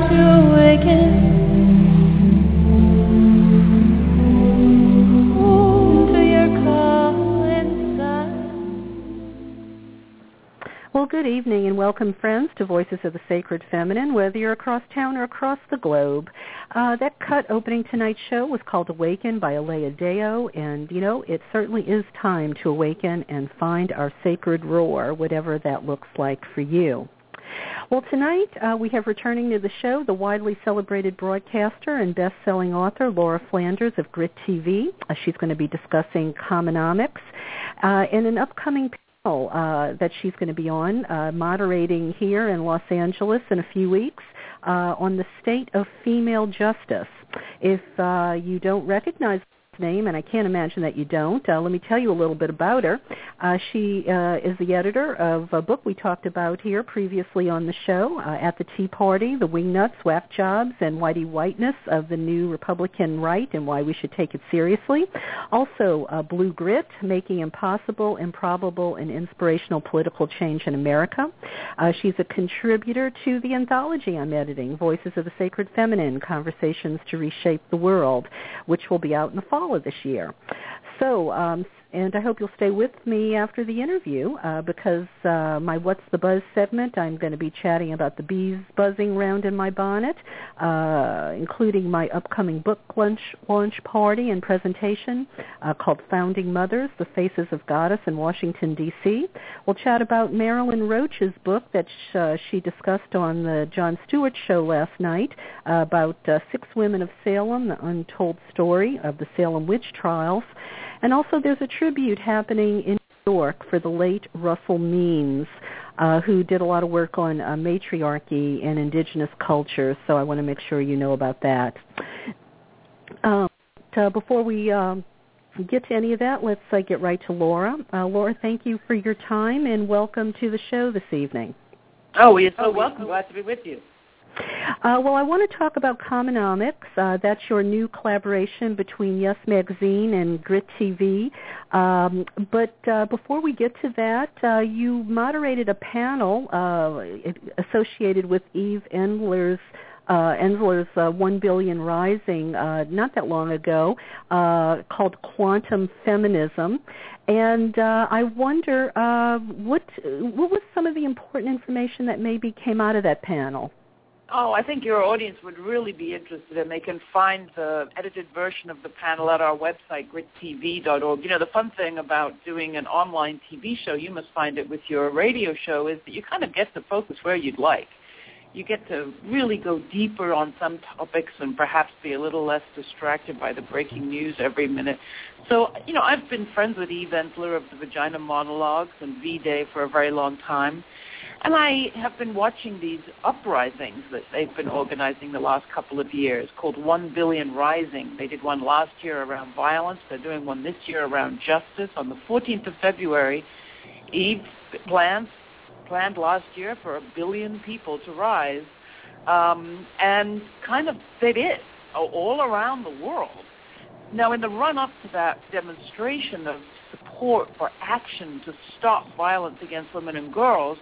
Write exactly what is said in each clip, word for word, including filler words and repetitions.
to awaken. Well, good evening and welcome, friends, to Voices of the Sacred Feminine, whether you're across town or across the globe. Uh, that cut opening tonight's show was called Awaken by Alea Deo, and, you know, it certainly is time to awaken and find our sacred roar, whatever that looks like for you. Well, tonight uh, we have returning to the show the widely celebrated broadcaster and best-selling author Laura Flanders of Grit T V. Uh, she's going to be discussing Commonomics uh, in an upcoming Uh, that she's going to be on, uh, moderating here in Los Angeles in a few weeks uh, on the state of female justice. If uh, you don't recognize her name, and I can't imagine that you don't, uh, let me tell you a little bit about her. Uh, she uh, is the editor of a book we talked about here previously on the show, uh, At the Tea Party, The Wingnuts, Whack Jobs, and Whitey Whiteness of the New Republican Right and Why We Should Take It Seriously. Also, uh, Blue Grit, Making Impossible, Improbable, and Inspirational Political Change in America. Uh, she's a contributor to the anthology I'm editing, Voices of the Sacred Feminine, Conversations to Reshape the World, which will be out in the fall of this year. So, um, and I hope you'll stay with me after the interview uh, because uh, my What's the Buzz segment, I'm going to be chatting about the bees buzzing round in my bonnet, uh, including my upcoming book launch, launch party and presentation uh, called Founding Mothers, The Faces of Goddess in Washington, D C We'll chat about Marilyn Roach's book that sh- uh, she discussed on the Jon Stewart show last night uh, about uh, Six Women of Salem, the untold story of the Salem witch trials. And also there's a tribute happening in New York for the late Russell Means, uh, who did a lot of work on uh, matriarchy and indigenous culture, so I want to make sure you know about that. Um, but, uh, before we um, get to any of that, let's uh, get right to Laura. Uh, Laura, thank you for your time, and welcome to the show this evening. Oh, you're so welcome. Glad to be with you. Uh, well, I want to talk about Commonomics. Uh, that's your new collaboration between Yes Magazine and Grit T V. Um, but uh, before we get to that, uh, you moderated a panel uh, associated with Eve Ensler's Uh, Ensler's uh, One Billion Rising uh, not that long ago uh, called Quantum Feminism. And uh, I wonder uh, what what was some of the important information that maybe came out of that panel? Oh, I think your audience would really be interested, and they can find the edited version of the panel at our website, grit t v dot org. You know, the fun thing about doing an online T V show, you must find it with your radio show, is that you kind of get to focus where you'd like. You get to really go deeper on some topics and perhaps be a little less distracted by the breaking news every minute. So, you know, I've been friends with Eve Ensler of the Vagina Monologues and V-Day for a very long time. And I have been watching these uprisings that they've been organizing the last couple of years called One Billion Rising. They did one last year around violence. They're doing one this year around justice. On the fourteenth of February, Eve plans planned last year for a billion people to rise, um, and kind of they did, all around the world. Now, in the run-up to that demonstration of support for action to stop violence against women and girls,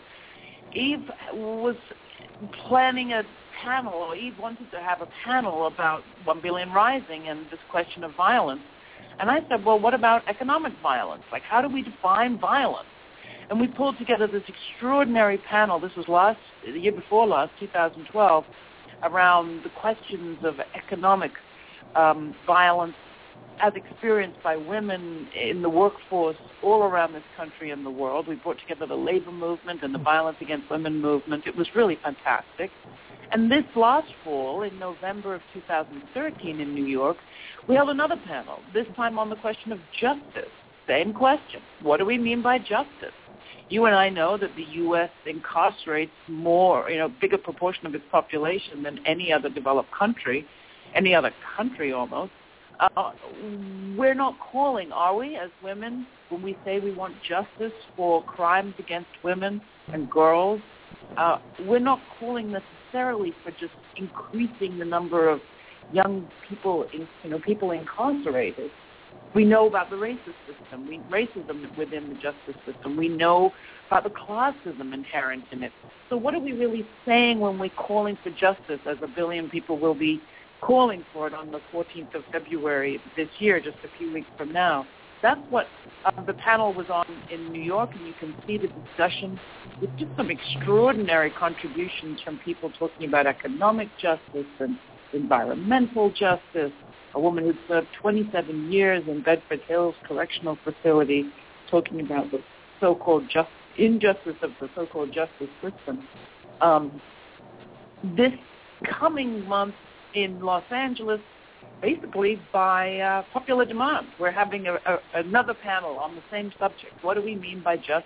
Eve was planning a panel, or Eve wanted to have a panel about One Billion Rising and this question of violence. And I said, well, what about economic violence? Like, how do we define violence? And we pulled together this extraordinary panel. This was last, the year before last, two thousand twelve, around the questions of economic um, violence as experienced by women in the workforce all around this country and the world. We brought together the labor movement and the violence against women movement. It was really fantastic. And this last fall, in November of two thousand thirteen in New York, we held another panel, this time on the question of justice. Same question. What do we mean by justice? You and I know that the U S incarcerates more, you know, bigger proportion of its population than any other developed country, any other country almost. Uh, we're not calling, are we, as women, when we say we want justice for crimes against women and girls? Uh, we're not calling necessarily for just increasing the number of young people, in, you know, people incarcerated. We know about the racist system, we, racism within the justice system. We know about the classism inherent in it. So what are we really saying when we're calling for justice, as a billion people will be calling for it on the fourteenth of February this year, just a few weeks from now? That's what uh, the panel was on in New York, and you can see the discussion with just some extraordinary contributions from people talking about economic justice and environmental justice. A woman who served twenty-seven years in Bedford Hills Correctional Facility talking about the so-called just, injustice of the so-called justice system. Um, this coming month in Los Angeles, basically by uh, popular demand, we're having a, a, another panel on the same subject. What do we mean by justice?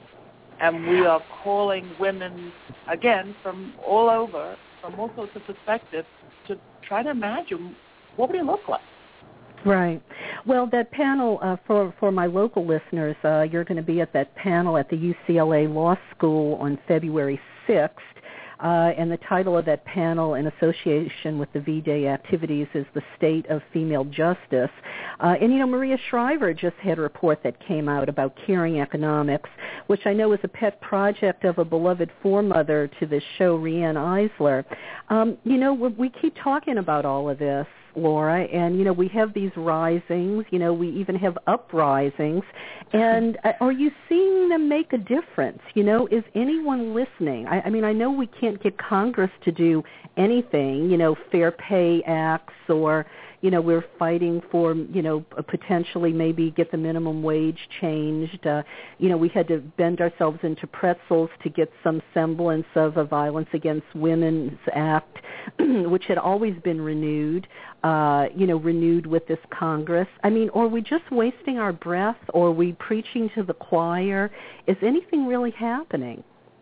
And we are calling women, again, from all over, from all sorts of perspectives, to try to imagine what would it look like. Right. Well, that panel, uh, for, for my local listeners, uh, you're going to be at that panel at the U C L A Law School on February sixth. Uh, and the title of that panel in association with the V-Day activities is The State of Female Justice. Uh, and, you know, Maria Shriver just had a report that came out about caring economics, which I know is a pet project of a beloved foremother to this show, Riane Eisler. Um, you know, we keep talking about all of this, Laura, and, you know, we have these risings, you know, we even have uprisings, and uh, are you seeing them make a difference? You know, is anyone listening? I, I mean, I know we can't get Congress to do anything, you know, fair pay acts, or, you know, we're fighting for, you know, potentially maybe get the minimum wage changed. Uh, you know, we had to bend ourselves into pretzels to get some semblance of a Violence Against Women's Act, which had always been renewed, uh, you know, renewed with this Congress. I mean, are we just wasting our breath, or are we preaching to the choir? Is anything really happening?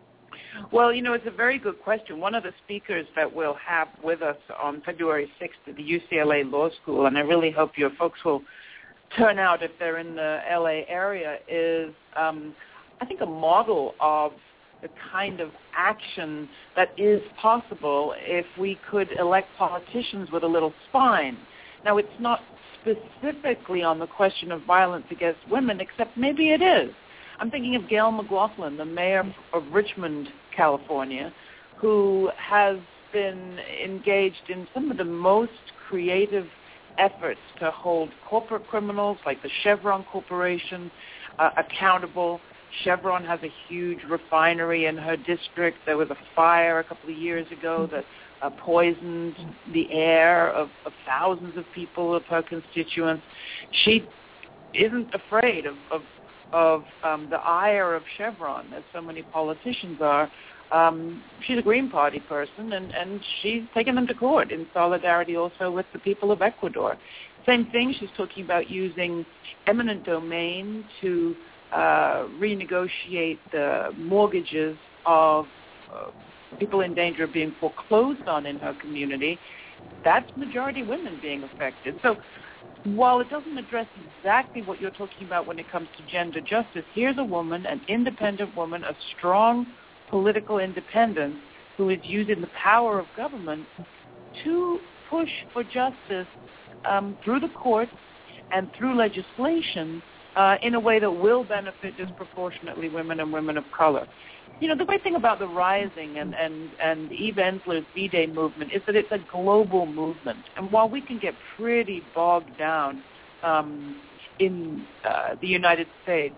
Well, you know, it's a very good question. One of the speakers that we'll have with us on February sixth at the U C L A Law School, and I really hope your folks will turn out if they're in the L A area, is, um, I think, a model of the kind of action that is possible if we could elect politicians with a little spine. Now, it's not specifically on the question of violence against women, except maybe it is. I'm thinking of Gail McLaughlin, the mayor of Richmond, California, who has been engaged in some of the most creative efforts to hold corporate criminals like the Chevron Corporation uh, accountable. Chevron has a huge refinery in her district. There was a fire a couple of years ago that uh, poisoned the air of, of thousands of people, of her constituents. She isn't afraid of, of of um, the ire of Chevron, as so many politicians are. Um, she's a Green Party person, and, and she's taken them to court in solidarity also with the people of Ecuador. Same thing, she's talking about using eminent domain to uh, renegotiate the mortgages of uh, people in danger of being foreclosed on in her community. That's majority women being affected. So while it doesn't address exactly what you're talking about when it comes to gender justice, here's a woman, an independent woman, a strong political independence, who is using the power of government to push for justice um, through the courts and through legislation uh, in a way that will benefit disproportionately women and women of color. You know, the great thing about the Rising and, and, and Eve Ensler's V-Day movement is that it's a global movement. And while we can get pretty bogged down um, in uh, the United States,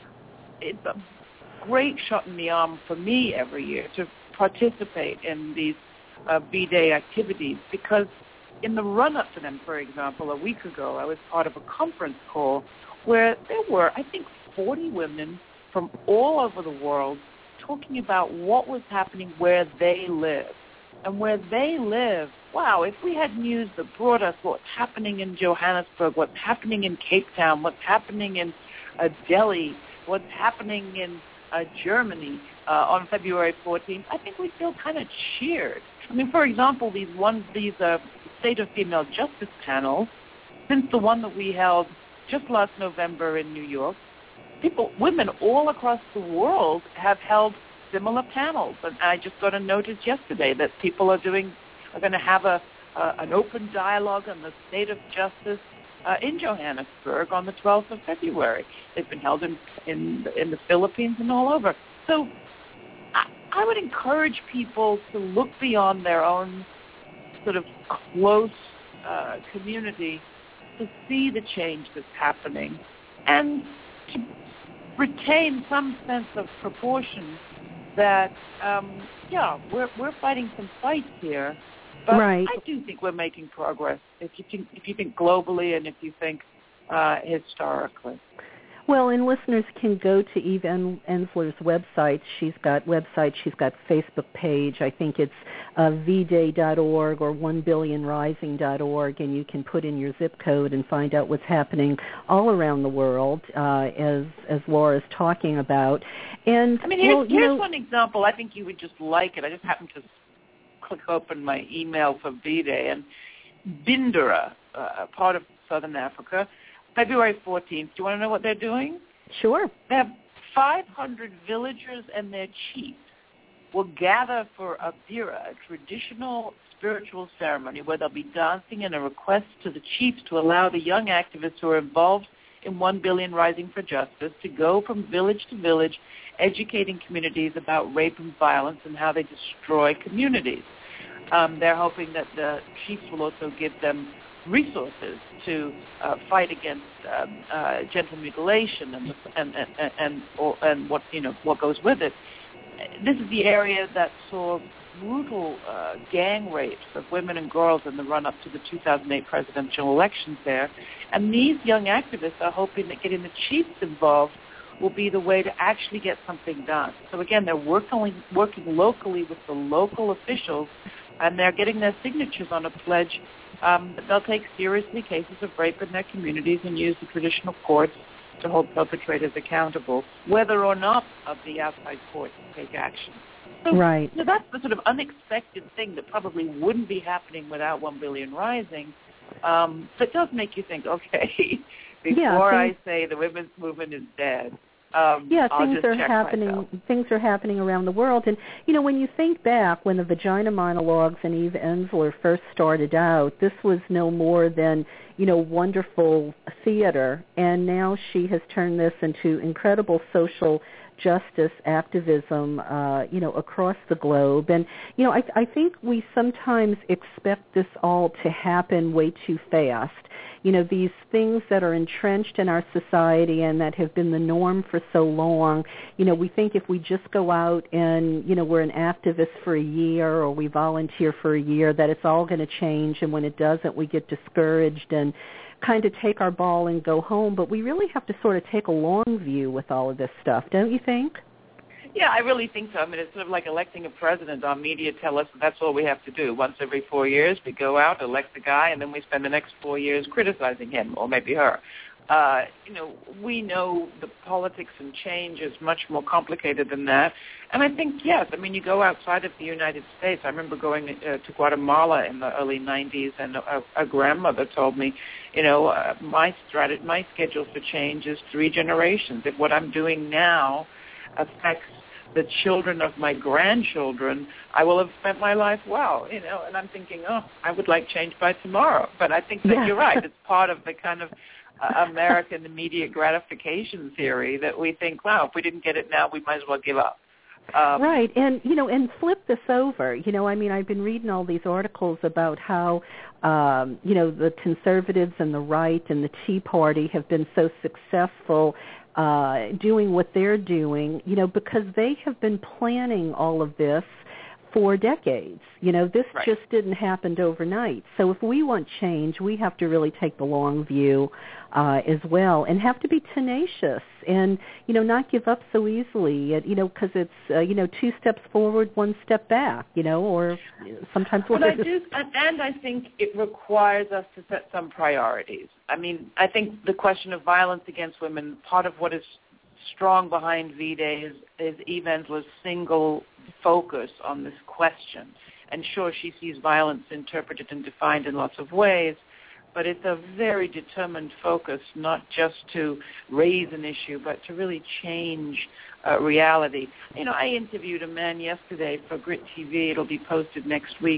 it's a great shot in the arm for me every year to participate in these uh, V-Day activities, because in the run-up to them, for example, a week ago, I was part of a conference call where there were, I think, forty women from all over the world talking about what was happening where they live. And where they live, wow, if we had news that brought us what's happening in Johannesburg, what's happening in Cape Town, what's happening in uh, Delhi, what's happening in uh, Germany uh, on February fourteenth, I think we'd feel kind of cheered. I mean, for example, these one, these uh, State of Female Justice panels, since the one that we held just last November in New York, people, women all across the world have held similar panels. And I just got a notice yesterday that people are doing, are going to have a, uh, an open dialogue on the state of justice uh, in Johannesburg on the twelfth of February. They've been held in, in, in the Philippines and all over. So I, I would encourage people to look beyond their own sort of close uh, community to see the change that's happening and to retain some sense of proportion that, um, yeah, we're we're fighting some fights here, but right. I do think we're making progress. If you think if you think globally and if you think uh, historically. Well, and listeners can go to Eve Ensler's website. She's got website. She's got Facebook page. I think it's uh, v day dot org or one billion rising dot org, and you can put in your zip code and find out what's happening all around the world, uh, as as Laura's talking about. And I mean, here's, well, you here's know, one example. I think you would just like it. I just happened to click open my email for V-Day, and Bindera, uh, part of Southern Africa, February fourteenth. Do you want to know what they're doing? Sure. They have five hundred villagers and their chiefs will gather for a bira, a traditional spiritual ceremony where they'll be dancing and a request to the chiefs to allow the young activists who are involved in one billion Rising for Justice to go from village to village, educating communities about rape and violence and how they destroy communities. Um, they're hoping that the chiefs will also give them resources to uh, fight against um, uh, genital mutilation and and and and, or, and what you know what goes with it. This is the area that saw brutal uh, gang rapes of women and girls in the run-up to the two thousand eight presidential elections there, and these young activists are hoping that getting the chiefs involved will be the way to actually get something done. So again, they're working working locally with the local officials, and they're getting their signatures on a pledge um, that they'll take seriously cases of rape in their communities and use the traditional courts to hold perpetrators accountable, whether or not of the outside courts take action. So, right. So that's the sort of unexpected thing that probably wouldn't be happening without one billion Rising. Um, but it does make you think, okay, before yeah, I say the women's movement is dead, Um, yeah, I'll things just are check happening. myself. Things are happening around the world, and you know, when you think back, when the Vagina Monologues and Eve Ensler first started out, this was no more than you know wonderful theater, and now she has turned this into incredible social justice activism, uh, you know, across the globe. And you know, I, I think we sometimes expect this all to happen way too fast. You know, these things that are entrenched in our society and that have been the norm for so long, you know, we think if we just go out and, you know, we're an activist for a year or we volunteer for a year, that it's all going to change. And when it doesn't, we get discouraged and kind of take our ball and go home. But we really have to sort of take a long view with all of this stuff, don't you think? Yeah, I really think so. I mean, it's sort of like electing a president. Our media tell us that that's all we have to do. Once every four years, we go out, elect the guy, and then we spend the next four years criticizing him, or maybe her. Uh, you know, we know the politics and change is much more complicated than that. And I think, yes, I mean, you go outside of the United States. I remember going uh, to Guatemala in the early nineties, and a, a grandmother told me, you know, uh, my strat- my schedule for change is three generations. If what I'm doing now affects the children of my grandchildren, I will have spent my life well, you know, and I'm thinking, oh, I would like change by tomorrow. But I think that yeah. you're right. It's part of the kind of uh, American immediate gratification theory that we think, wow, if we didn't get it now, we might as well give up. Um, right, and you know, and flip this over. You know, I mean, I've been reading all these articles about how, um, you know, the conservatives and the right and the Tea Party have been so successful uh, doing what they're doing, you know, because they have been planning all of this for decades. You know, this right. just didn't happen overnight. So if we want change, we have to really take the long view uh, as well, and have to be tenacious and, you know, not give up so easily, you know, because it's, uh, you know, two steps forward, one step back, you know, or sometimes... But I do, and I think it requires us to set some priorities. I mean, I think the question of violence against women, part of what is strong behind V-Day is, is Eve Ensler's single focus on this question. And sure, she sees violence interpreted and defined in lots of ways, but it's a very determined focus, not just to raise an issue, but to really change uh, reality. You know, I interviewed a man yesterday for Grit T V. It'll be posted next week,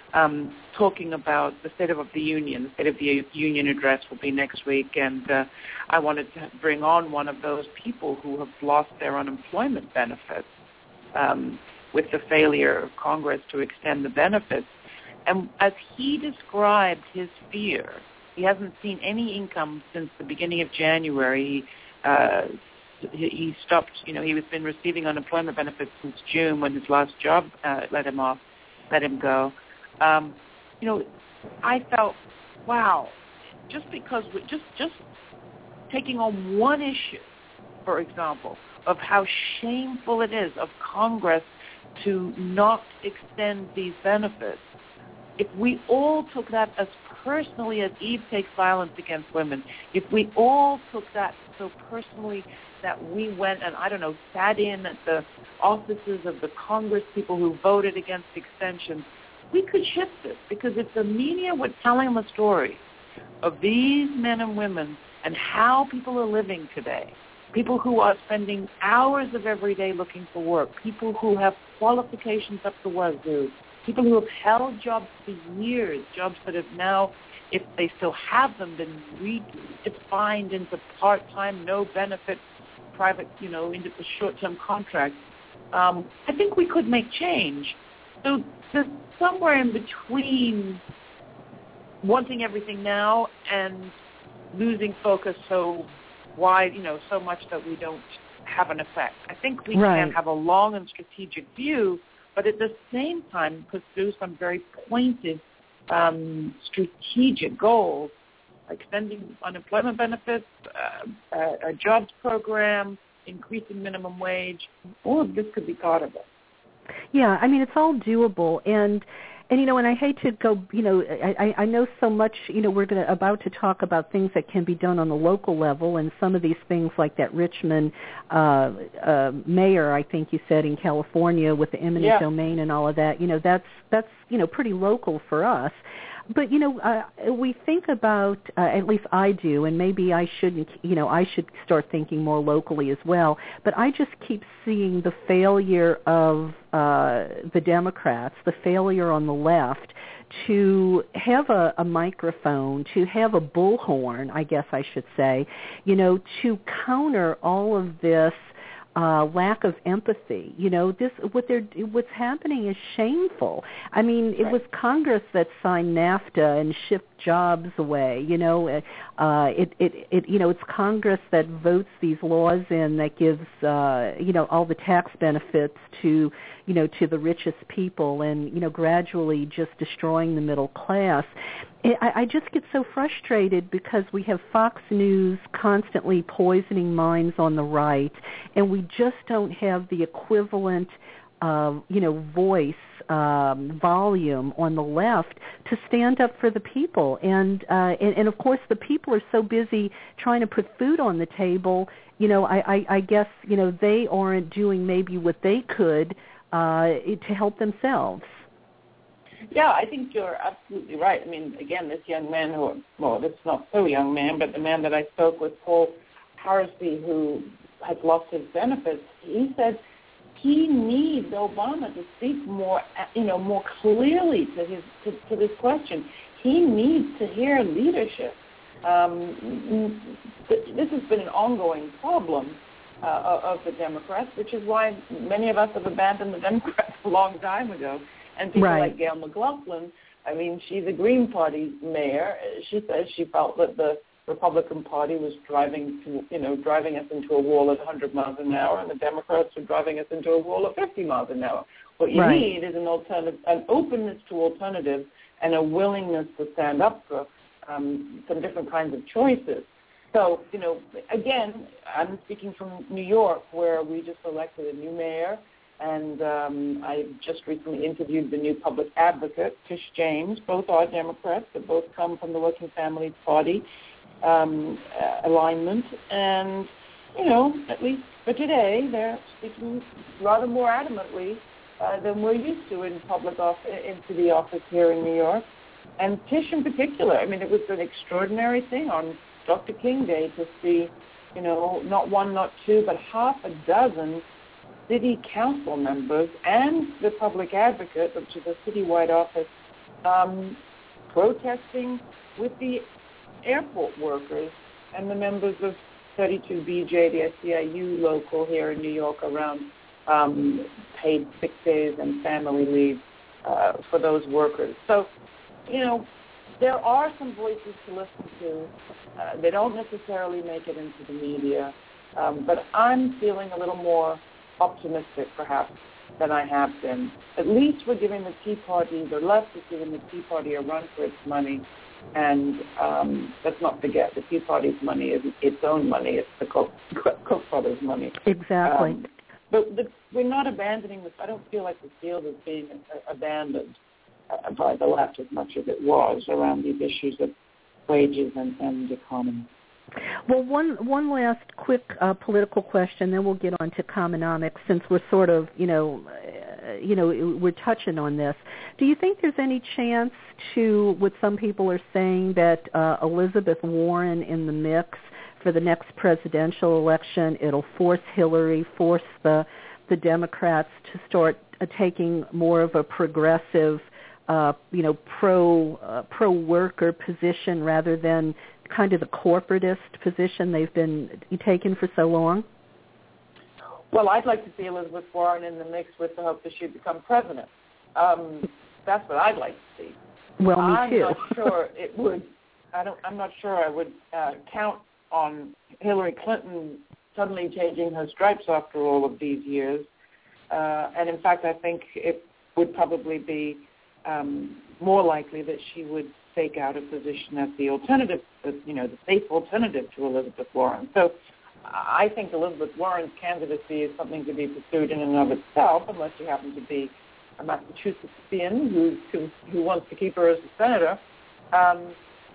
um, talking about the State of the Union. The State of the Union address will be next week, and uh, I wanted to bring on one of those people who have lost their unemployment benefits um, with the failure of Congress to extend the benefits. And as he described his fear, he hasn't seen any income since the beginning of January. Uh, he, he stopped, you know, he was been receiving unemployment benefits since June when his last job uh, let him off, let him go. Um, you know, I felt, wow, just because we just just taking on one issue, for example, of how shameful it is of Congress to not extend these benefits. If we all took that as personally as Eve takes violence against women, if we all took that so personally that we went and, I don't know, sat in at the offices of the Congress people who voted against extensions, we could shift this, because if the media were telling the story of these men and women and how people are living today, people who are spending hours of every day looking for work, people who have qualifications up the wazoo, people who have held jobs for years, jobs that have now, if they still have them, been redefined into part-time, no-benefit, private, you know, into short-term contracts, um, I think we could make change. So there's somewhere in between wanting everything now and losing focus so wide, you know, so much that we don't have an effect. I think we right. can have a long and strategic view, but at the same time pursue some very pointed um, strategic goals, extending unemployment benefits, uh, a, a jobs program, increasing minimum wage. All of this could be part of it. Yeah, I mean, it's all doable, and and you know, and I hate to go, you know, I, I know so much, you know, we're gonna about to talk about things that can be done on the local level, and some of these things like that Richmond uh, uh, mayor, I think you said, in California with the eminent yeah. domain and all of that, you know, that's that's you know pretty local for us. But, you know, uh, we think about, uh, at least I do, and maybe I shouldn't, you know, I should start thinking more locally as well, but I just keep seeing the failure of uh, the Democrats, the failure on the left, to have a, a microphone, to have a bullhorn, I guess I should say, you know, to counter all of this Uh, lack of empathy. You know, this what they're what's happening is shameful. I mean, it right. was Congress that signed NAFTA and shipped jobs away. You know, uh, it, it it you know it's Congress that votes these laws in that gives uh, you know all the tax benefits to you know to the richest people, and you know gradually just destroying the middle class. I, I just get so frustrated because we have Fox News constantly poisoning minds on the right, and we just don't have the equivalent, uh, you know, voice, um, volume on the left to stand up for the people. And, uh, and and of course, the people are so busy trying to put food on the table. You know, I, I, I guess you know they aren't doing maybe what they could uh, to help themselves. Yeah, I think you're absolutely right. I mean, again, this young man who, well, this not so young man, but the man that I spoke with, Paul Harsby, who has lost his benefits, he said he needs Obama to speak more, you know, more clearly to his to, to this question. He needs to hear leadership. Um, this has been an ongoing problem uh, of the Democrats, which is why many of us have abandoned the Democrats a long time ago. And people right. like Gail McLaughlin, I mean, she's a Green Party mayor. She says she felt that the Republican Party was driving to, you know, driving us into a wall at one hundred miles an hour, and the Democrats were driving us into a wall at fifty miles an hour. What you right. need is an alternative, an openness to alternatives, and a willingness to stand up for um, some different kinds of choices. So, you know, again, I'm speaking from New York, where we just elected a new mayor. And um, I just recently interviewed the new public advocate, Tish James. Both are Democrats. They both come from the Working Families Party um, uh, alignment. And, you know, at least for today, they're speaking rather more adamantly uh, than we're used to in public office, into the office here in New York. And Tish in particular, I mean, it was an extraordinary thing on Doctor King Day to see, you know, not one, not two, but half a dozen city council members and the public advocate, which is a citywide office um, protesting with the airport workers and the members of thirty-two B J, the S C I U local here in New York, around um, paid sick days and family leave uh, for those workers. So, you know, there are some voices to listen to. Uh, they don't necessarily make it into the media, um, but I'm feeling a little more optimistic, perhaps, than I have been. At least we're giving the Tea Party, the left is giving the Tea Party a run for its money. And um, let's not forget, the Tea Party's money isn't its own money. It's the Koch, Koch brothers' money. Exactly. Um, but the, we're not abandoning this. I don't feel like the field is being uh, abandoned uh, by the left as much as it was around these issues of wages and, and economy. Well, one one last quick uh, political question, then we'll get on to Commonomics, since we're sort of, you know, uh, you know, we're touching on this. Do you think there's any chance to, what some people are saying, that uh, Elizabeth Warren in the mix for the next presidential election, it'll force Hillary, force the the Democrats to start uh, taking more of a progressive, uh, you know, pro uh, pro worker position rather than kind of the corporatist position they've been taken for so long? Well, I'd like to see Elizabeth Warren in the mix with the hope that she'd become president. Um, that's what I'd like to see. Well, me I'm too. not sure it would. I don't. I'm not sure I would uh, count on Hillary Clinton suddenly changing her stripes after all of these years. Uh, and in fact, I think it would probably be um, more likely that she would stake out a position as the alternative, you know, the safe alternative to Elizabeth Warren. So I think Elizabeth Warren's candidacy is something to be pursued in and of itself, unless you happen to be a Massachusettsian who, who, who wants to keep her as a senator. Um,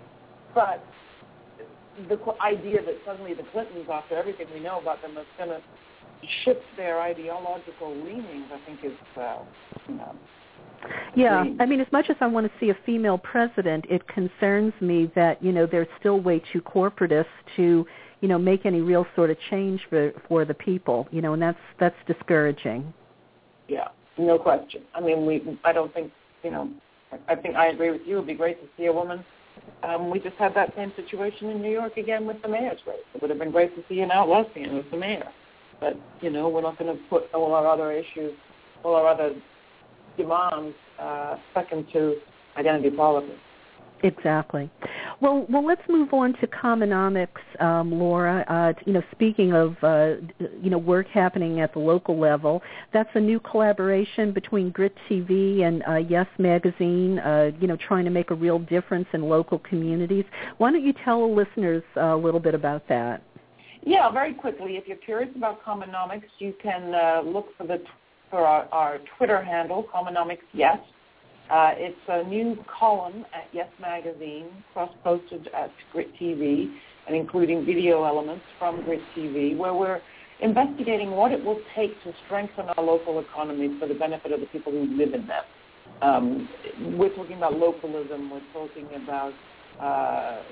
but the idea that suddenly the Clintons, after everything we know about them, is going to shift their ideological leanings, I think is, uh, you know, Yeah, I mean, as much as I want to see a female president, it concerns me that, you know, they're still way too corporatist to, you know, make any real sort of change for for the people, you know, and that's that's discouraging. Yeah, no question. I mean, we I don't think, you know, I think I agree with you. It would be great to see a woman. Um, we just had that same situation in New York again with the mayor's race. It would have been great to see an Outlassian as the mayor. But, you know, we're not going to put all our other issues, all our other demands uh, second to identity politics. Exactly. Well, well, let's move on to Commonomics, um, Laura. Uh, you know, speaking of uh, you know work happening at the local level, that's a new collaboration between Grit T V and uh, Yes Magazine. Uh, you know, trying to make a real difference in local communities. Why don't you tell listeners uh, a little bit about that? Yeah, very quickly. If you're curious about Commonomics, you can uh, look for the for our, our Twitter handle, Commonomics Yes. Uh, it's a new column at Yes Magazine, cross-posted at Grit T V, and including video elements from Grit T V, where we're investigating what it will take to strengthen our local economies for the benefit of the people who live in them. Um, we're talking about localism. We're talking about uh,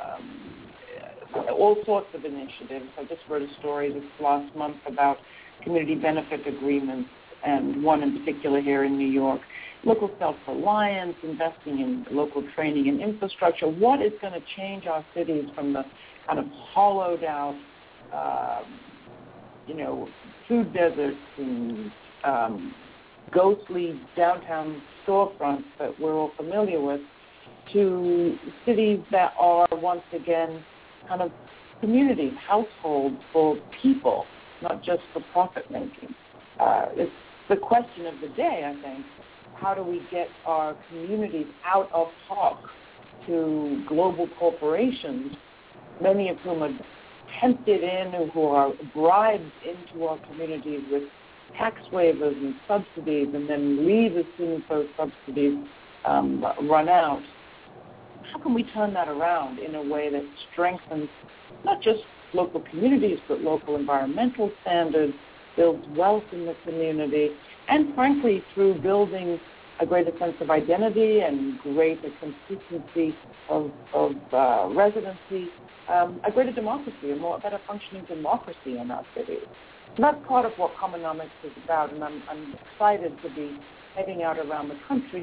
um, all sorts of initiatives. I just wrote a story this last month about community benefit agreements, and one in particular here in New York. Local self-reliance, investing in local training and infrastructure. What is going to change our cities from the kind of hollowed out, uh, you know, food deserts and um, ghostly downtown storefronts that we're all familiar with, to cities that are once again kind of communities, households for people, not just for profit making. Uh, it's the question of the day, I think. How do we get our communities out of talk to global corporations, many of whom are tempted in, who are bribed into our communities with tax waivers and subsidies, and then leave as soon as those subsidies um, run out? How can we turn that around in a way that strengthens not just local communities, but local environmental standards, builds wealth in the community, and frankly, through building a greater sense of identity and greater consistency of, of uh, residency, um, a greater democracy, a more better functioning democracy in our cities. And that's part of what Commonomics is about, and I'm, I'm excited to be heading out around the country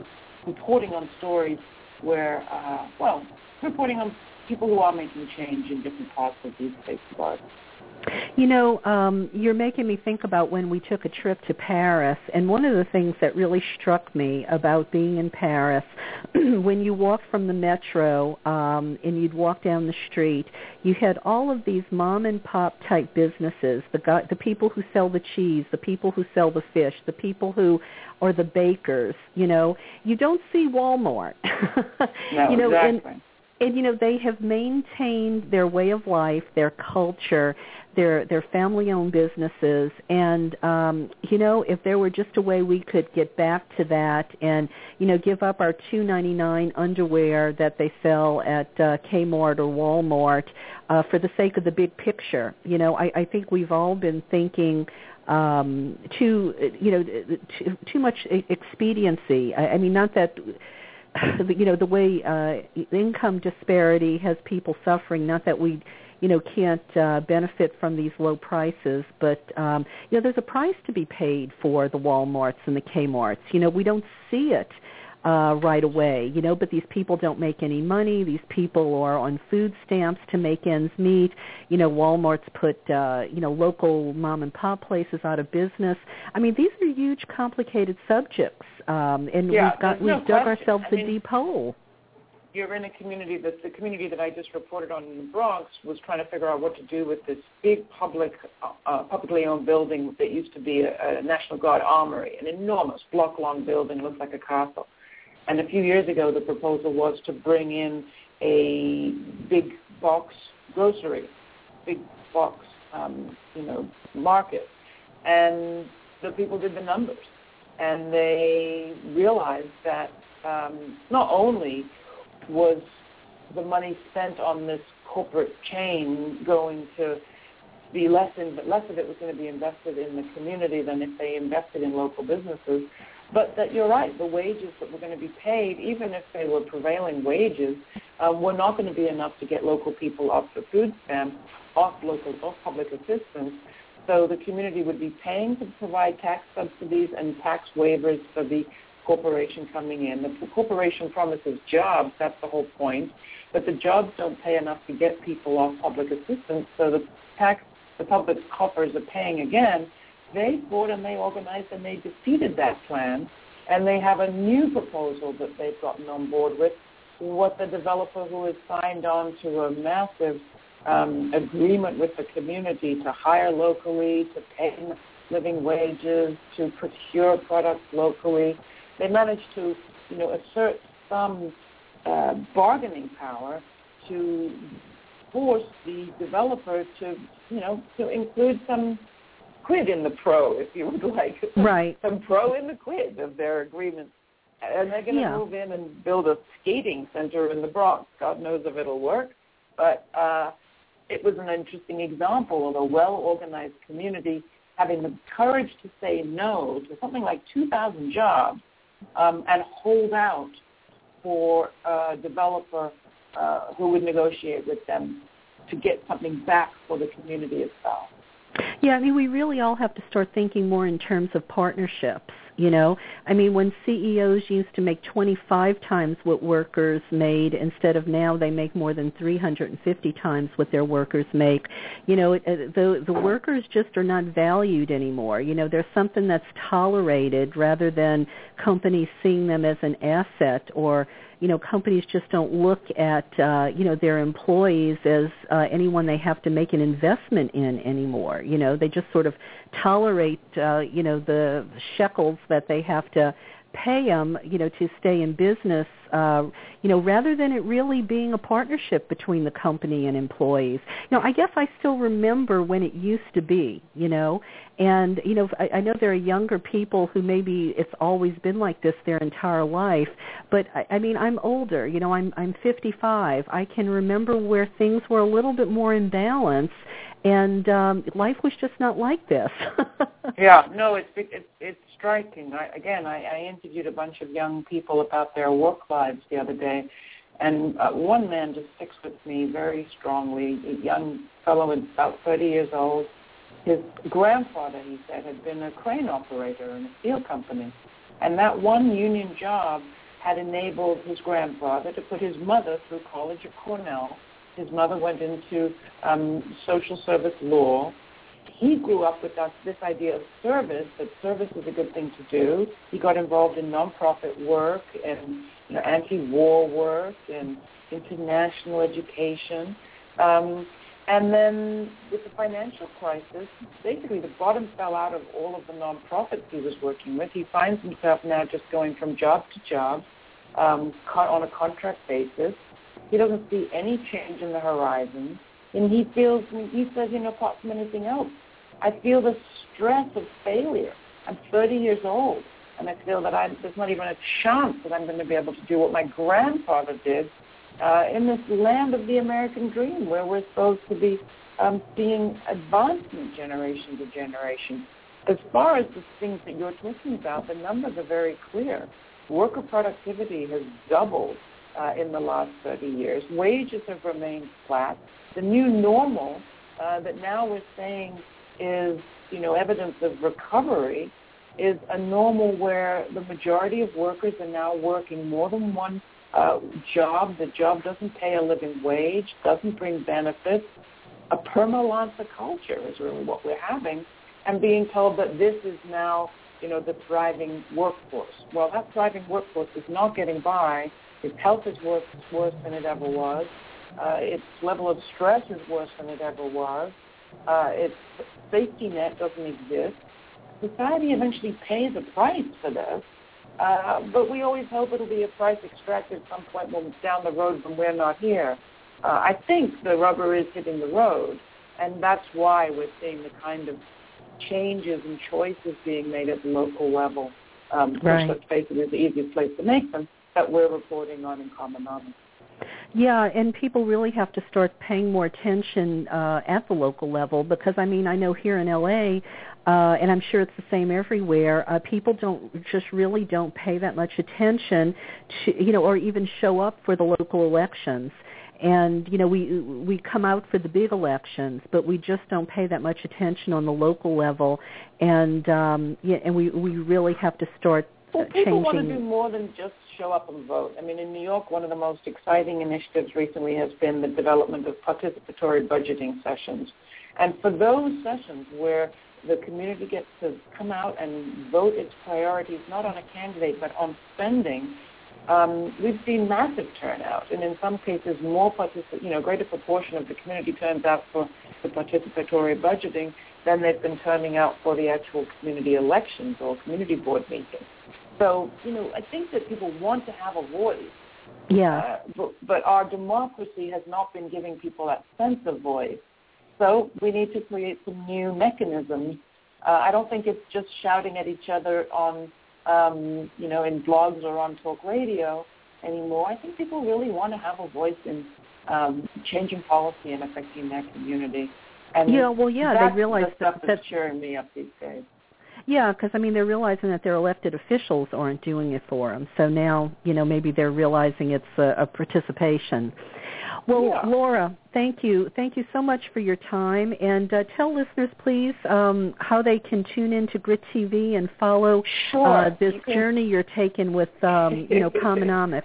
reporting on stories where, uh, well, reporting on people who are making change in different parts of these safeguards. You know, um, you're making me think about when we took a trip to Paris, and one of the things that really struck me about being in Paris, when you walked from the metro um, and you'd walk down the street, you had all of these mom-and-pop type businesses, the, guy, the people who sell the cheese, the people who sell the fish, the people who are the bakers, you know. You don't see Walmart. No, you know, exactly. And, And, you know, they have maintained their way of life, their culture, their their family-owned businesses. And, um, you know, if there were just a way we could get back to that and, you know, give up our two ninety-nine underwear that they sell at uh, Kmart or Walmart uh, for the sake of the big picture. You know, I, I think we've all been thinking um, too, you know, too, too much expediency. I, I mean, not that... You know, the way uh, income disparity has people suffering, not that we, you know, can't uh, benefit from these low prices, but, um, you know, there's a price to be paid for the Walmarts and the Kmarts. You know, we don't see it uh, right away, you know, but these people don't make any money. These people are on food stamps to make ends meet. You know, Walmart's put, uh, you know, local mom and pop places out of business. I mean, these are huge, complicated subjects. Um, and yeah, we've got no we've dug question. ourselves I a mean, deep hole. You're in a community that the community that I just reported on in the Bronx was trying to figure out what to do with this big public, uh, publicly owned building that used to be a, a National Guard armory, an enormous block-long building, looked like a castle. And a few years ago, the proposal was to bring in a big box grocery, big box, um, you know, market, and the people did the numbers. And they realized that um, not only was the money spent on this corporate chain going to be less, in, but less of it was going to be invested in the community than if they invested in local businesses, but that you're right, the wages that were going to be paid, even if they were prevailing wages, uh, were not going to be enough to get local people off the food stamp, off local, off public assistance. So the community would be paying to provide tax subsidies and tax waivers for the corporation coming in. The corporation promises jobs, that's the whole point, but the jobs don't pay enough to get people off public assistance, so the tax, the public coffers are paying again. They fought and they organized and they defeated that plan, and they have a new proposal that they've gotten on board with, what the developer who has signed on to a massive Um, agreement with the community to hire locally, to pay living wages, to procure products locally. They managed to, you know, assert some uh, bargaining power to force the developer to, you know, to include some quid in the pro, if you would like. Right. Some pro in the quid of their agreement. And they're going to yeah. move in and build a skating center in the Bronx. God knows if it'll work. But uh, it was an interesting example of a well-organized community having the courage to say no to something like two thousand jobs um, and hold out for a developer uh, who would negotiate with them to get something back for the community itself. Yeah, I mean, we really all have to start thinking more in terms of partnerships, you know. I mean, when C E Os used to make twenty-five times what workers made, instead of now they make more than three hundred fifty times what their workers make, you know, it, the, the workers just are not valued anymore. You know, there's something that's tolerated rather than companies seeing them as an asset, or, you know, companies just don't look at, uh, you know, their employees as uh, anyone they have to make an investment in anymore. You know, they just sort of tolerate, uh, you know, the shekels that they have to pay them, you know, to stay in business, uh, you know, rather than it really being a partnership between the company and employees. You know, I guess I still remember when it used to be, you know, and, you know, I, I know there are younger people who maybe it's always been like this their entire life, but, I, I mean, I'm older, you know, I'm, I'm fifty-five. I can remember where things were a little bit more in balance, and um, life was just not like this. Yeah, no, it's it's, it's striking. I, again, I, I interviewed a bunch of young people about their work lives the other day, and uh, one man just sticks with me very strongly, a young fellow about thirty years old. His grandfather, he said, had been a crane operator in a steel company, and that one union job had enabled his grandfather to put his mother through college at Cornell. His mother went into um, social service law. He grew up with us, this idea of service, that service is a good thing to do. He got involved in nonprofit work and you know, anti-war work and international education. Um, and then with the financial crisis, basically the bottom fell out of all of the nonprofits he was working with. He finds himself now just going from job to job um, on a contract basis. He doesn't see any change in the horizon. And he feels, he says, you know, apart from anything else, I feel the stress of failure. I'm thirty years old, and I feel that I, there's not even a chance that I'm going to be able to do what my grandfather did uh, in this land of the American dream, where we're supposed to be um, seeing advancement generation to generation. As far as the things that you're talking about, the numbers are very clear. Worker productivity has doubled uh, in the last thirty years. Wages have remained flat. The new normal uh, that now we're saying is, you know, evidence of recovery is a normal where the majority of workers are now working more than one uh, job. The job doesn't pay a living wage, doesn't bring benefits. A permalancer culture is really what we're having, and being told that this is now, you know, the thriving workforce. Well, that thriving workforce is not getting by. Its health is worse, worse than it ever was. Uh, its level of stress is worse than it ever was. Uh, its safety net doesn't exist. Society eventually pays a price for this, uh, but we always hope it'll be a price extracted at some point when it's down the road when we're not here. Uh, I think the rubber is hitting the road, and that's why we're seeing the kind of changes and choices being made at the local level, um, right. which, let's face it, is the easiest place to make them, that we're reporting on in Common. Yeah, and people really have to start paying more attention uh, at the local level because, I mean, I know here in L A, uh, and I'm sure it's the same everywhere, uh, people don't just really don't pay that much attention to, you know, or even show up for the local elections. And, you know, we we come out for the big elections, but we just don't pay that much attention on the local level. And, um, yeah, and we, we really have to start Well, people changing. want to do more than just show up and vote. I mean, in New York, one of the most exciting initiatives recently has been the development of participatory budgeting sessions. And for those sessions where the community gets to come out and vote its priorities, not on a candidate, but on spending, um, we've seen massive turnout. And in some cases, more particip- you know, greater proportion of the community turns out for the participatory budgeting than they've been turning out for the actual community elections or community board meetings. So, you know, I think that people want to have a voice. Yeah. Uh, but, but our democracy has not been giving people that sense of voice. So we need to create some new mechanisms. Uh, I don't think it's just shouting at each other on, um, you know, in blogs or on talk radio anymore. I think people really want to have a voice in um, changing policy and affecting their community. And yeah, well, yeah, that's they realize the stuff that, that's that cheering me up these days. Yeah, because, I mean, they're realizing that their elected officials aren't doing it for them. So now, you know, maybe they're realizing it's a, a participation. Well, yeah. Laura, thank you. Thank you so much for your time. And uh, tell listeners, please, um, how they can tune into Grit T V and follow sure. uh, this you can... journey you're taking with, um, you know, Commonomics.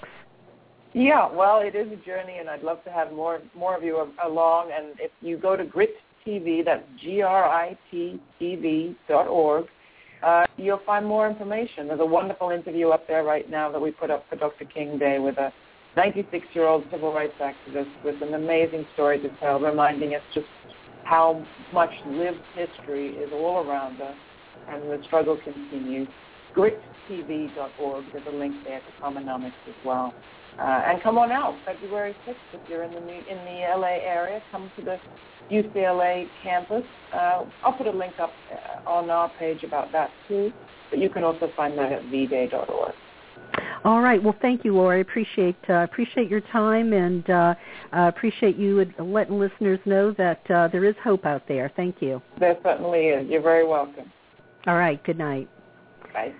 Yeah, well, it is a journey, and I'd love to have more more of you along. And if you go to Grit T V, that's G R I T T V dot org, Uh, you'll find more information. There's a wonderful interview up there right now that we put up for Doctor King Day with a ninety-six-year-old civil rights activist with an amazing story to tell, reminding us just how much lived history is all around us, and the struggle continues. Grit T V dot org, there's a link there to Commonomics as well. Uh, and come on out, February sixth, if you're in the in the L A area, come to the U C L A campus. Uh, I'll put a link up uh, on our page about that too, but you can also find that at v day dot org. All right. Well, thank you, Laura. I appreciate uh, appreciate your time, and uh, uh, appreciate you letting listeners know that uh, there is hope out there. Thank you. There certainly is. You're very welcome. All right. Good night. Bye.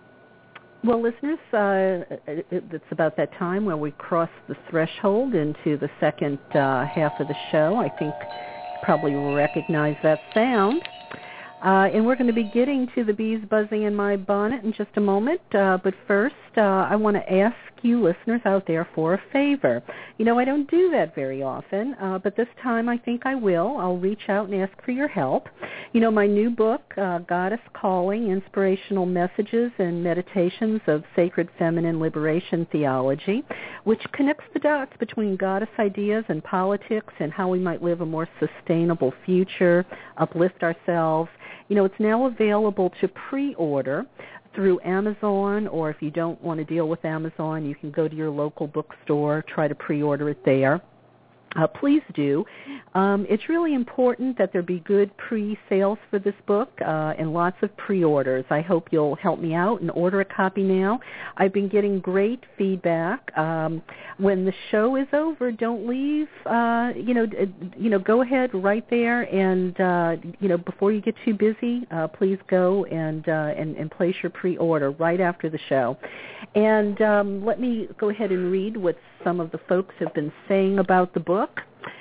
Well, listeners, uh, it's about that time where we cross the threshold into the second uh, half of the show. I think you probably recognize that sound. Uh, and we're going to be getting to the bees buzzing in my bonnet in just a moment. Uh, but first, uh, I want to ask you listeners out there for a favor. You know, I don't do that very often, uh, but this time I think I will. I'll reach out and ask for your help. You know, my new book, uh, Goddess Calling, Inspirational Messages and Meditations of Sacred Feminine Liberation Theology, which connects the dots between goddess ideas and politics and how we might live a more sustainable future, uplift ourselves. You know, it's now available to pre-order through Amazon, or if you don't want to deal with Amazon, you can go to your local bookstore, try to pre-order it there. Uh, please do. Um, it's really important that there be good pre-sales for this book uh, and lots of pre-orders. I hope you'll help me out and order a copy now. I've been getting great feedback. Um, when the show is over, don't leave. Uh, you know, you know, go ahead right there, and uh, you know, before you get too busy, uh, please go and, uh, and and place your pre-order right after the show. And um, let me go ahead and read what some of the folks have been saying about the book.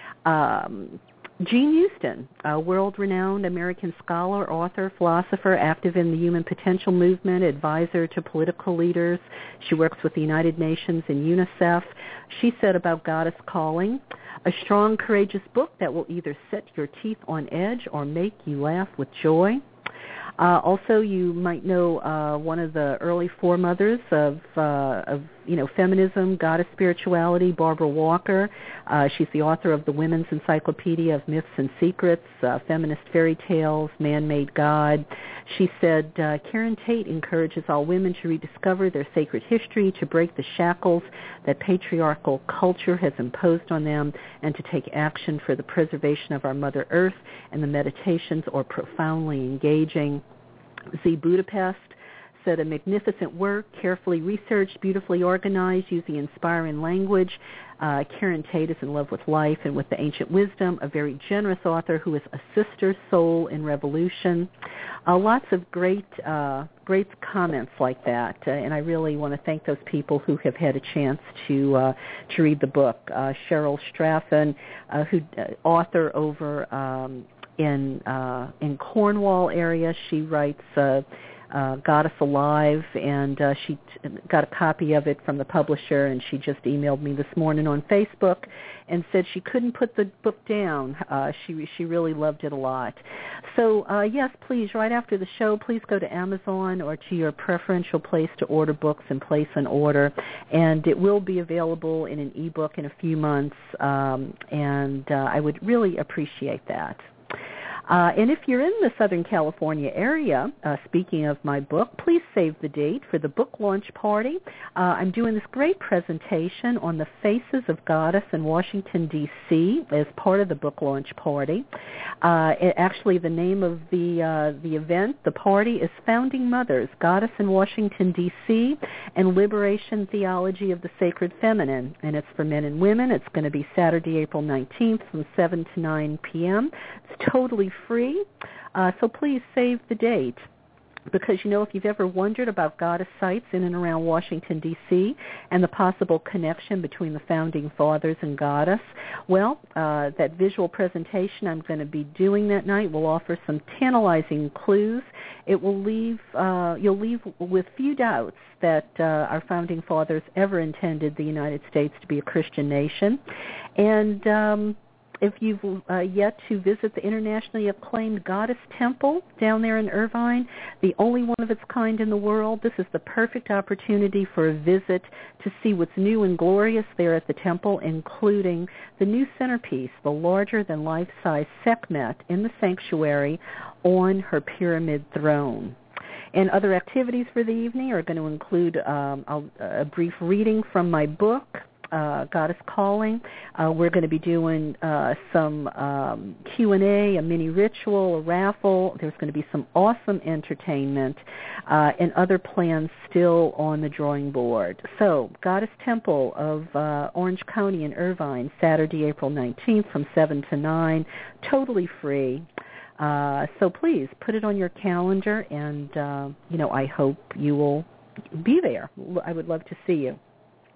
Um, Jean Houston, a world-renowned American scholar, author, philosopher, active in the human potential movement, advisor to political leaders. She works with the United Nations and UNICEF. She said about Goddess Calling, a strong, courageous book that will either set your teeth on edge or make you laugh with joy. Uh, also, you might know uh, one of the early foremothers of, uh, of, you know, feminism, goddess spirituality, Barbara Walker. Uh, she's the author of the Women's Encyclopedia of Myths and Secrets, uh, Feminist Fairy Tales, Man-Made God. She said, uh, Karen Tate encourages all women to rediscover their sacred history, to break the shackles that patriarchal culture has imposed on them, and to take action for the preservation of our Mother Earth, and the meditations are profoundly engaging. Z. Budapest said, a magnificent work, carefully researched, beautifully organized, using inspiring language. Uh, Karen Tate is in love with life and with the ancient wisdom, a very generous author who is a sister soul in revolution. Uh, lots of great uh, great comments like that, uh, and I really want to thank those people who have had a chance to uh, to read the book. Uh, Cheryl Straffen, uh, who uh, author over um, in uh, in Cornwall area, she writes uh, uh, Goddess Alive, and uh, she t- got a copy of it from the publisher, and she just emailed me this morning on Facebook and said she couldn't put the book down. Uh, she she really loved it a lot. So uh, yes, please, right after the show, please go to Amazon or to your preferential place to order books and place an order, and it will be available in an ebook in a few months, um, and uh, I would really appreciate that. Uh, and if you're in the Southern California area, uh, speaking of my book, please save the date for the book launch party. Uh, I'm doing this great presentation on the Faces of Goddess in Washington, D C as part of the book launch party. Uh, it, actually, the name of the uh, the event, the party, is Founding Mothers, Goddess in Washington, D C, and Liberation Theology of the Sacred Feminine. And it's for men and women. It's going to be Saturday, April nineteenth from seven to nine p.m. It's totally free, uh, so please save the date. Because, you know, if you've ever wondered about goddess sites in and around Washington, D C, and the possible connection between the Founding Fathers and Goddess, well, uh, that visual presentation I'm going to be doing that night will offer some tantalizing clues. It will leave, uh, you'll leave with few doubts that uh, our Founding Fathers ever intended the United States to be a Christian nation. And um if you've uh, yet to visit the internationally acclaimed Goddess Temple down there in Irvine, the only one of its kind in the world, this is the perfect opportunity for a visit to see what's new and glorious there at the temple, including the new centerpiece, the larger-than-life-size Sekhmet in the sanctuary on her pyramid throne. And other activities for the evening are going to include um, a, a brief reading from my book, Uh, Goddess Calling. Uh, we're going to be doing uh, some um, Q and A, a mini ritual, a raffle. There's going to be some awesome entertainment uh, and other plans still on the drawing board. So, Goddess Temple of uh, Orange County in Irvine, Saturday, April nineteenth from seven to nine, totally free. Uh, so please put it on your calendar, and, uh, you know, I hope you will be there. I would love to see you.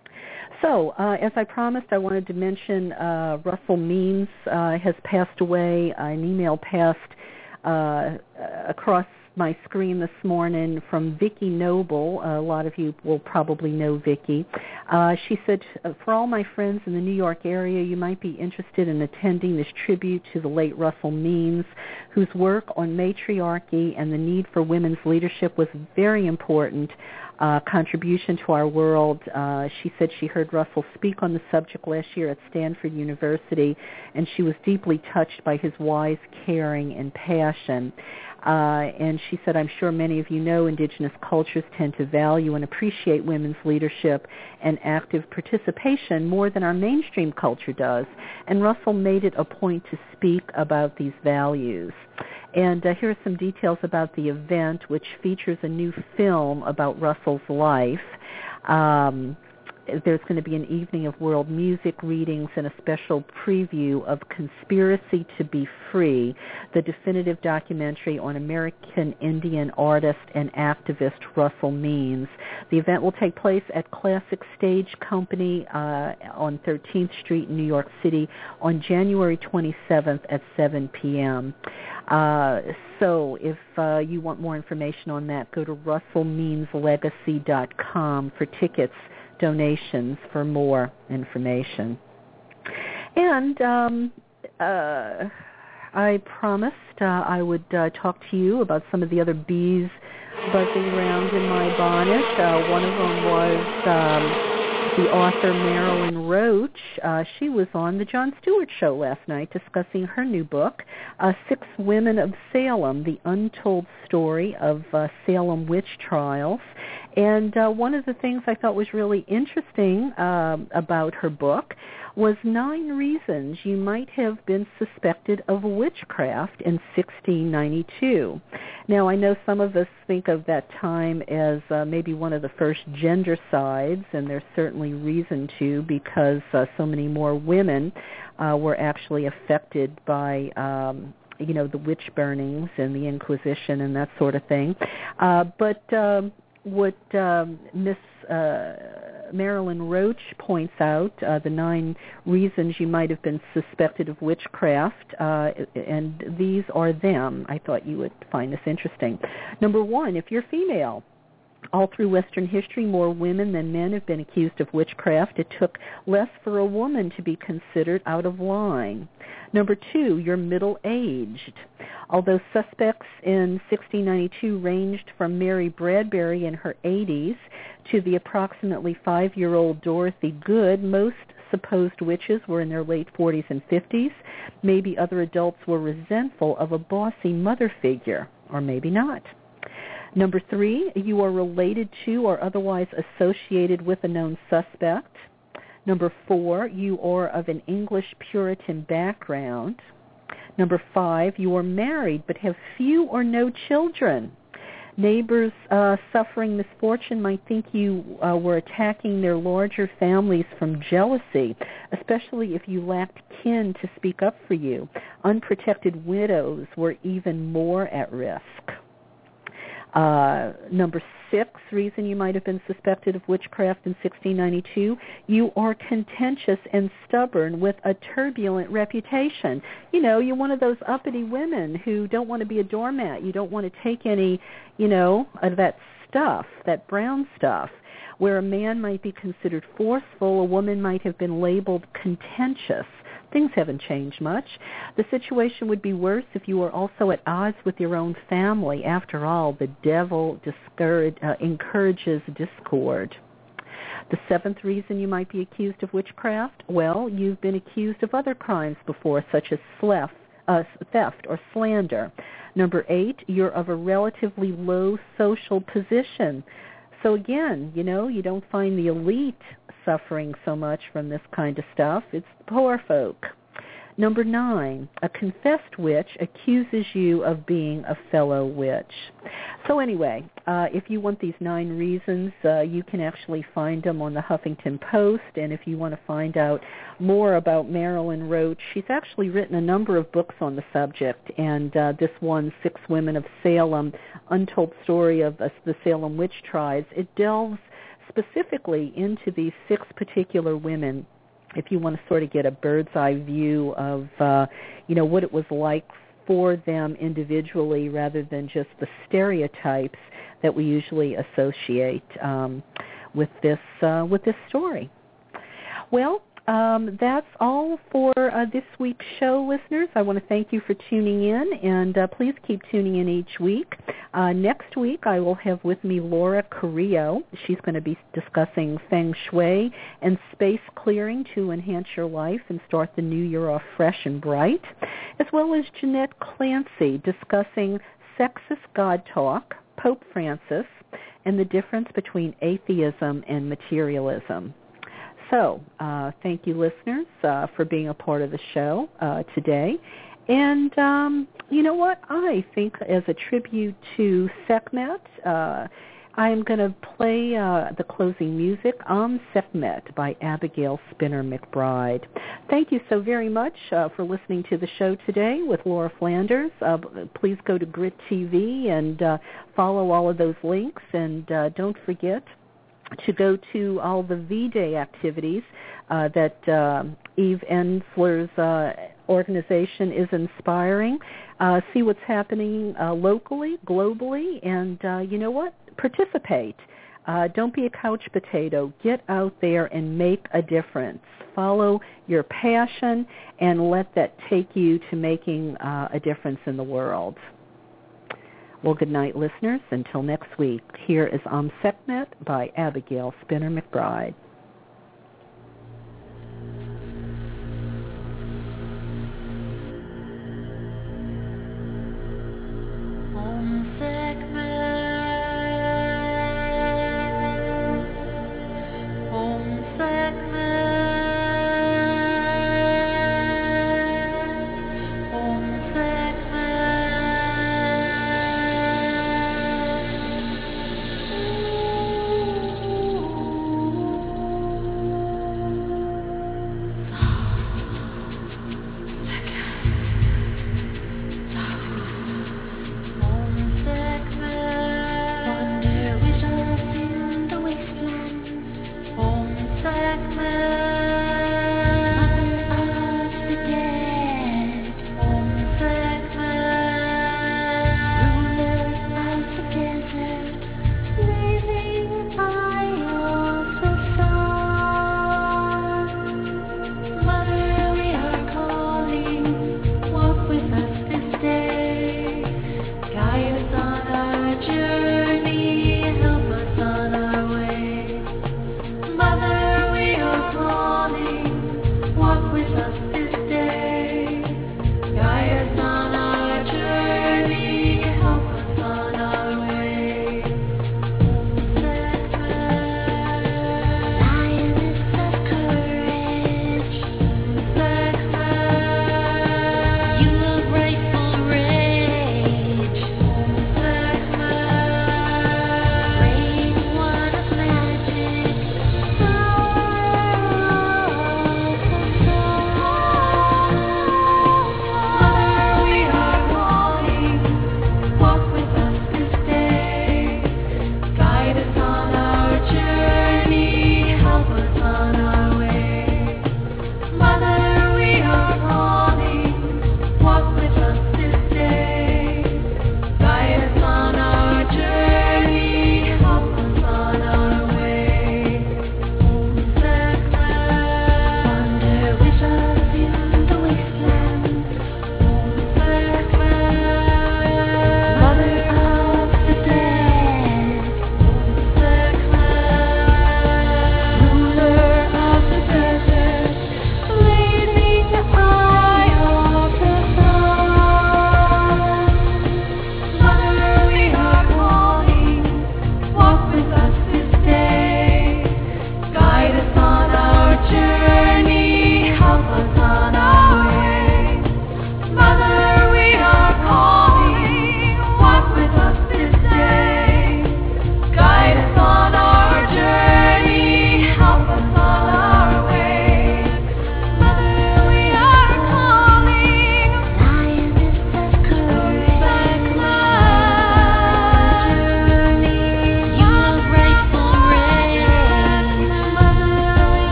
So, uh, as I promised, I wanted to mention uh, Russell Means uh, has passed away. An email passed uh, across my screen this morning from Vicki Noble. Uh, a lot of you will probably know Vicki. Uh, she said, for all my friends in the New York area, you might be interested in attending this tribute to the late Russell Means, whose work on matriarchy and the need for women's leadership was very important uh, contribution to our world. Uh, she said she heard Russell speak on the subject last year at Stanford University, and she was deeply touched by his wise, caring, and passion. Uh, and she said, I'm sure many of you know indigenous cultures tend to value and appreciate women's leadership and active participation more than our mainstream culture does. And Russell made it a point to speak about these values. And uh, here are some details about the event, which features a new film about Russell's life. Um, There's going to be an evening of world music readings and a special preview of Conspiracy to Be Free, the definitive documentary on American Indian artist and activist Russell Means. The event will take place at Classic Stage Company uh, on thirteenth Street in New York City on January twenty-seventh at seven p.m. Uh, so if uh, you want more information on that, go to russell means legacy dot com for tickets, donations, for more information. And um, uh, I promised uh, I would uh, talk to you about some of the other bees buzzing around in my bonnet. Uh, one of them was um, the author Marilyn Roach. Uh, she was on the Jon Stewart Show last night discussing her new book, uh, Six Women of Salem, The Untold Story of uh, Salem Witch Trials. And uh, one of the things I thought was really interesting uh, about her book was nine reasons you might have been suspected of witchcraft in sixteen ninety-two. Now, I know some of us think of that time as uh, maybe one of the first gendercides, and there's certainly reason to, because uh, so many more women uh, were actually affected by um, you know, the witch burnings and the Inquisition and that sort of thing. Uh, but um, what um, Miss uh, Marilyn Roach points out, uh, the nine reasons you might have been suspected of witchcraft, uh, and these are them. I thought you would find this interesting. Number one, if you're female. All through Western history, more women than men have been accused of witchcraft. It took less for a woman to be considered out of line. Number two, you're middle-aged. Although suspects in sixteen ninety-two ranged from Mary Bradbury in her eighties to the approximately five-year-old Dorothy Good, most supposed witches were in their late forties and fifties. Maybe other adults were resentful of a bossy mother figure, or maybe not. Number three, you are related to or otherwise associated with a known suspect. Number four, you are of an English Puritan background. Number five, you are married but have few or no children. Neighbors uh, suffering misfortune might think you uh, were attacking their larger families from jealousy, especially if you lacked kin to speak up for you. Unprotected widows were even more at risk. Uh, number six reason you might have been suspected of witchcraft in sixteen ninety-two, you are contentious and stubborn with a turbulent reputation. You know, you're one of those uppity women who don't want to be a doormat. You don't want to take any, you know, of that stuff, that brown stuff. Where a man might be considered forceful, a woman might have been labeled contentious. Things haven't changed much. The situation would be worse if you were also at odds with your own family. After all, the devil discourage, uh, encourages discord. The seventh reason you might be accused of witchcraft, well, you've been accused of other crimes before, such as theft, uh, theft or slander. Number eight, you're of a relatively low social position. So again, you know, you don't find the elite suffering so much from this kind of stuff. It's the poor folk. Number nine, a confessed witch accuses you of being a fellow witch. So anyway, uh, if you want these nine reasons, uh, you can actually find them on the Huffington Post. And if you want to find out more about Marilyn Roach, she's actually written a number of books on the subject. And uh, this one, Six Women of Salem, Untold Story of uh, the Salem Witch Trials, it delves specifically into these six particular women. If you want to sort of get a bird's eye view of, uh, you know, what it was like for them individually rather than just the stereotypes that we usually associate um, with this uh, with this story. Well, um, that's all for uh, this week's show, listeners. I want to thank you for tuning in, and uh, please keep tuning in each week. Uh, next week, I will have with me Laura Carrillo. She's going to be discussing Feng Shui and space clearing to enhance your life and start the new year off fresh and bright, as well as Jeanette Clancy discussing sexist God talk, Pope Francis, and the difference between atheism and materialism. So uh, thank you, listeners, uh, for being a part of the show uh, today. And um, you know what? I think as a tribute to Sekhmet, uh, I am going to play uh, the closing music on Sekhmet by Abigail Spinner McBride. Thank you so very much uh, for listening to the show today with Laura Flanders. Uh, please go to Grit T V and uh, follow all of those links. And uh, don't forget to go to all the V-Day activities uh, that uh, Eve Ensler's uh, organization is inspiring. Uh, see what's happening uh, locally, globally, and uh, you know what? Participate. Uh, don't be a couch potato. Get out there and make a difference. Follow your passion and let that take you to making uh, a difference in the world. Well, good night, listeners. Until next week, here is Om Sekhmet by Abigail Spinner McBride. Om Sekhmet, Om Sekhmet, Om Sekhmet. Ooh.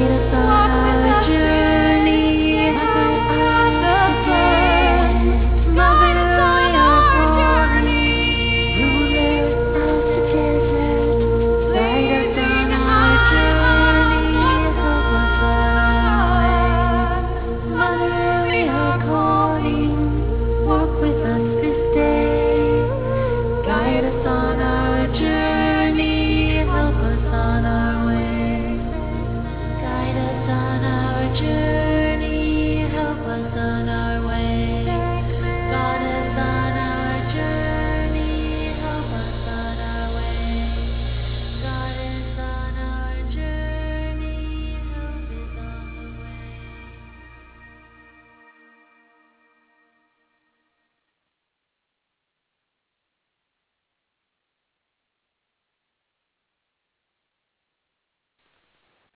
greatest